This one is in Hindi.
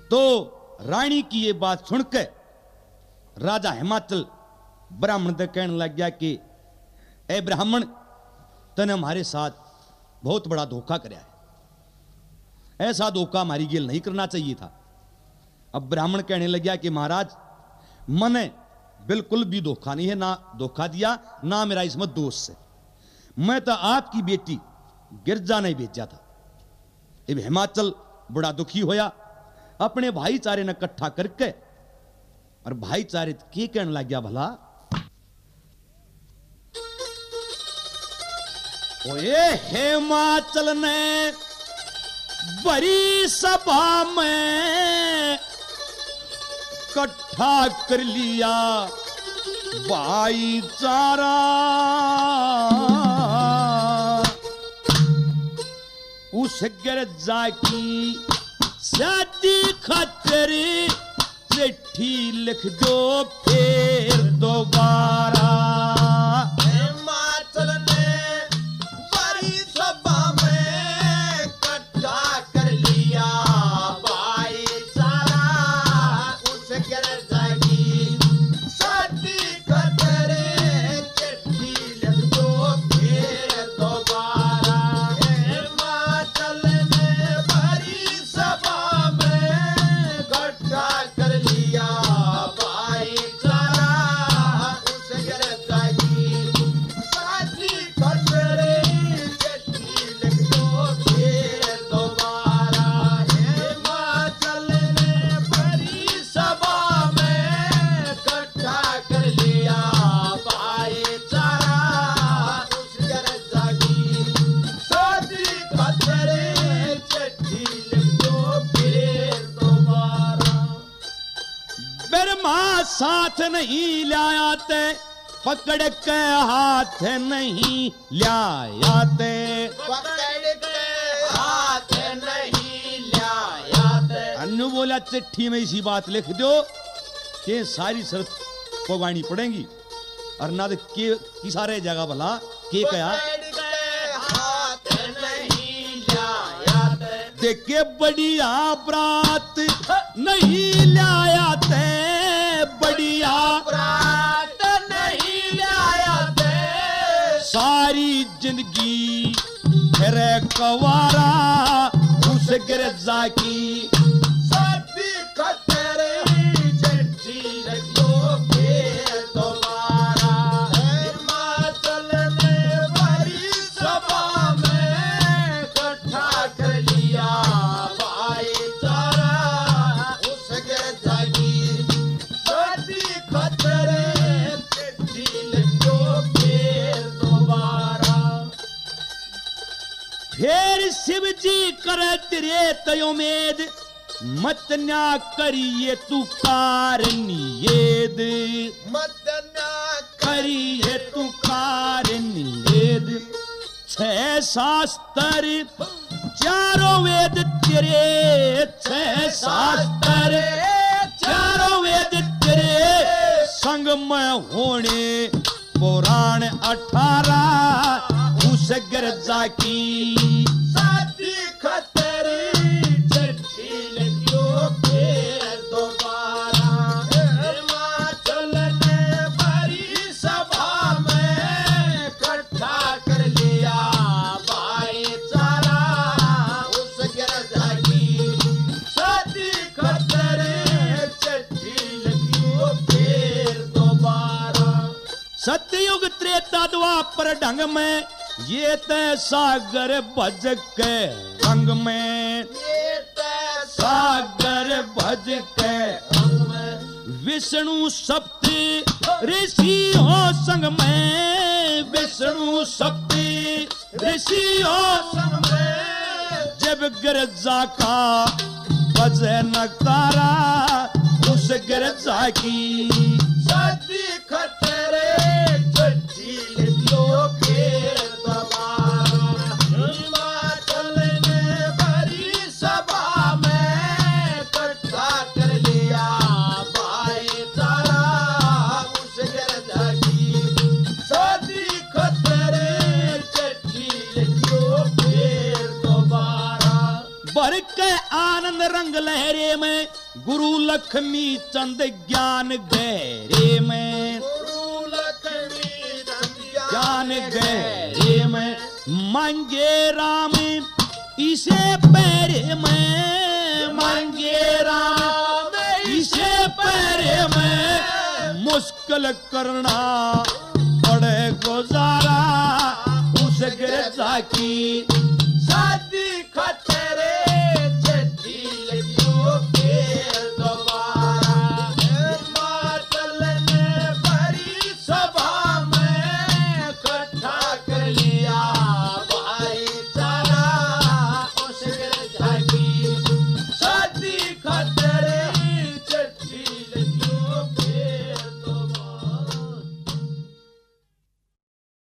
तो रानी की ये बात सुनकर राजा हिमाचल ब्राह्मण से कहने लग गया कि ए ब्राह्मण, तने हमारे साथ बहुत बड़ा धोखा कराया है, ऐसा धोखा हमारी गेल नहीं करना चाहिए था। अब ब्राह्मण कहने लग गया कि महाराज, मैंने बिल्कुल भी धोखा नहीं है, ना धोखा दिया, ना मेरा इसमें दोष है। मैं तो आपकी बेटी गिरजा ने भेजा था। अब हिमाचल बड़ा दुखी होया, अपने भाईचारे ने इकट्ठा करके, और भाईचारे के कहने लग गया, भला ओए हिमाचल ने बड़ी सभा में इकट्ठा कर लिया भाईचारा, उस गिरजा की शादी खातिर चिट्ठी लिख दो फिर दोबारा। हिमाचल ने बड़ी सभा में इकट्ठा कर लिया भाईचारा, उस गिरजा की शादी खातिर चिट्ठी लिख दो फिर दोबारा। हिमाचल ने बड़ी सभा में इकट्ठा कर लिया भाईचारा, उस गिरजा की शादी खातिर चिट्ठी लिख दो फिर दोबारा। हिमाचल ने बड़ी सभा में इकट्ठा कर लिया भाईचारा, उस गिरजा की शादी खातिर चिट्ठी लिख दो फिर दोबारा। ब्रह्मा साथ नहीं लाया ते, पकड़ के हाथ नहीं लाया ते, पकड़ के हाथ नहीं लाया ते। अनु बोला चिट्ठी में इसी बात लिख दो कि सारी शर्त पगानी पड़ेगी, और ना तो के किसा रह जाएगा भला के कया पकड़ के हाथ नहीं लाया ते। देखे बढ़िया बरात नहीं लाया ते, बढ़िया बरात नहीं लाया ते। सारी जिंदगी फिर कवारा, उस गिरजा की शादी खातिर चिट्ठी लिख दो फिर दोबारा। हिमाचल ने बड़ी सभा में इकट्ठा कर लिया भाईचारा, उस गिरजा की शादी खातिर चिट्ठी लिख दो फिर दोबारा। फिर शिव जी करे तेरे तय उम्मीद, मत ना करिए तू कारनियेद, मत ना करिए तू कारनियेद। छह शास्त्र चारों वेद तेरे, छह शास्त्र चारों वेद तेरे, संग में होने पुराण 18, उस गिरजा की शादी खातिर चिट्ठी लिख दो फिर दोबारा। हिमाचल ने बड़ी सभा में इकट्ठा कर लिया भाईचारा, उस गिरजा की शादी खातिर चिट्ठी लिख दो फिर दोबारा। सतयुग त्रेता द्वापर ढंग में, ये तय सागर भज के रंग में, ये तय सागर भज के संग में। विष्णु सप्ती ऋषि हो संग में, विष्णु सप्ती ऋषि हो संग में। जब गिरजा का बजे नकारा, उस गिरजा की शादी खातिर चिट्ठी लिख दो फिर दोबारा। हिमाचल ने बड़ी सभा में इकट्ठा कर लिया भाईचारा, उस गिरजा की शादी खातिर चिट्ठी लिख दो फिर दोबारा। भर के आनंद रंग रंग लहरे में, गुरु लक्ष्मी चंद ज्ञान गहरे में, गुरु लक्ष्मी ज्ञान गहरे में, मांगे राम इसे पैरे में, मांगे राम इसे पैरे में, मुश्किल करना पड़े गुजारा उस गिरजा की